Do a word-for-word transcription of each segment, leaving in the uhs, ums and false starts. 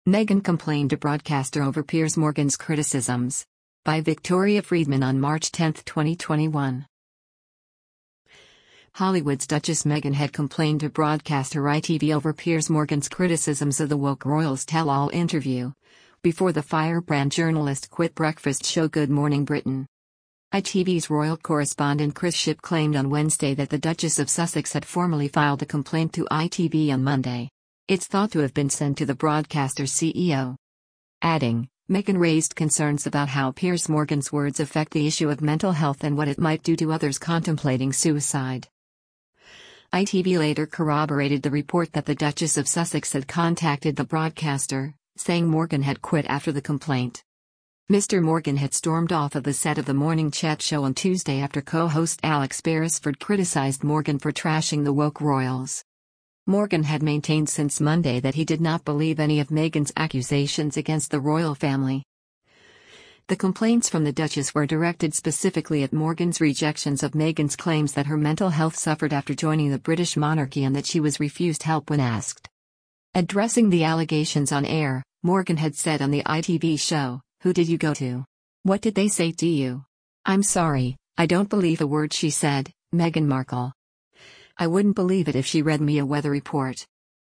Meghan complained to broadcaster over Piers Morgan's criticisms. By Victoria Friedman on March tenth, twenty twenty-one. Hollywood's Duchess Meghan had complained to broadcaster I T V over Piers Morgan's criticisms of the woke royals' tell-all interview, before the firebrand journalist quit breakfast show Good Morning Britain. I T V's royal correspondent Chris Shipp claimed on Wednesday that the Duchess of Sussex had formally filed a complaint to I T V on Monday. It's thought to have been sent to the broadcaster's C E O. Adding, Meghan raised concerns about how Piers Morgan's words affect the issue of mental health and what it might do to others contemplating suicide. I T V later corroborated the report that the Duchess of Sussex had contacted the broadcaster, saying Morgan had quit after the complaint. Mister Morgan had stormed off of the set of the Morning Chat show on Tuesday after co-host Alex Beresford criticized Morgan for trashing the woke royals. Morgan had maintained since Monday that he did not believe any of Meghan's accusations against the royal family. The complaints from the Duchess were directed specifically at Morgan's rejections of Meghan's claims that her mental health suffered after joining the British monarchy and that she was refused help when asked. Addressing the allegations on air, Morgan had said on the I T V show, "Who did you go to? What did they say to you? I'm sorry, I don't believe a word she said, Meghan Markle. I wouldn't believe it if she read me a weather report."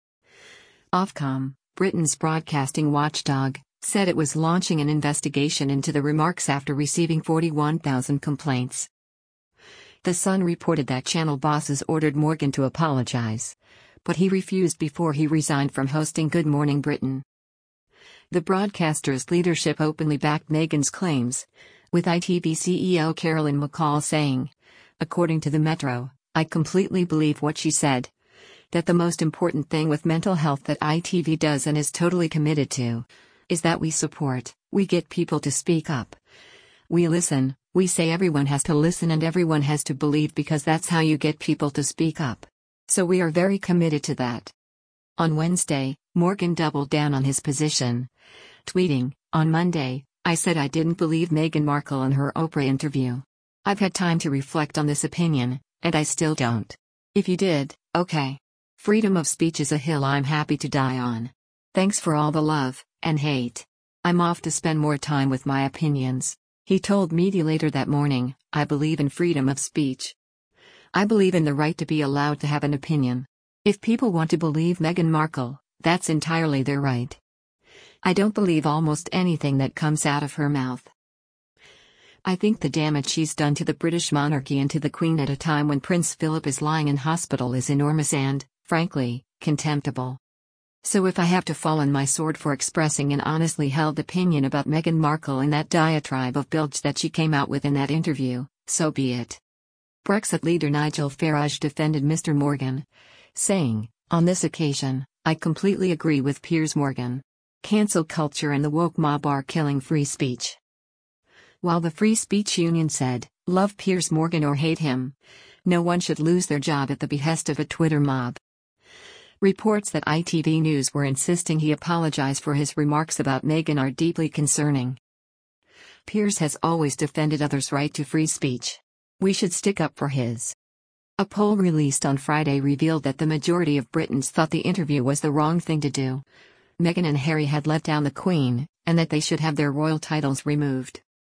Ofcom, Britain's broadcasting watchdog, said it was launching an investigation into the remarks after receiving forty-one thousand complaints. The Sun reported that channel bosses ordered Morgan to apologize, but he refused before he resigned from hosting Good Morning Britain. The broadcaster's leadership openly backed Meghan's claims, with I T V C E O Carolyn McCall saying, according to the Metro, "I completely believe what she said. That the most important thing with mental health that I T V does and is totally committed to, is that we support, we get people to speak up. We listen, we say everyone has to listen and everyone has to believe because that's how you get people to speak up. So we are very committed to that." On Wednesday, Morgan doubled down on his position, tweeting, "On Monday, I said I didn't believe Meghan Markle in her Oprah interview. I've had time to reflect on this opinion, and I still don't. If you did, okay. Freedom of speech is a hill I'm happy to die on. Thanks for all the love and hate. I'm off to spend more time with my opinions." He told media later that morning, "I believe in freedom of speech. I believe in the right to be allowed to have an opinion. If people want to believe Meghan Markle, that's entirely their right. I don't believe almost anything that comes out of her mouth. I think the damage she's done to the British monarchy and to the Queen at a time when Prince Philip is lying in hospital is enormous and, frankly, contemptible. So if I have to fall on my sword for expressing an honestly held opinion about Meghan Markle and that diatribe of bilge that she came out with in that interview, so be it." Brexit leader Nigel Farage defended Mister Morgan, saying, "On this occasion, I completely agree with Piers Morgan. Cancel culture and the woke mob are killing free speech." While the Free Speech Union said, "Love Piers Morgan or hate him, no one should lose their job at the behest of a Twitter mob." Reports that I T V News were insisting he apologize for his remarks about Meghan are deeply concerning. Piers has always defended others' right to free speech. We should stick up for his. A poll released on Friday revealed that the majority of Britons thought the interview was the wrong thing to do. Meghan and Harry had let down the Queen, and that they should have their royal titles removed.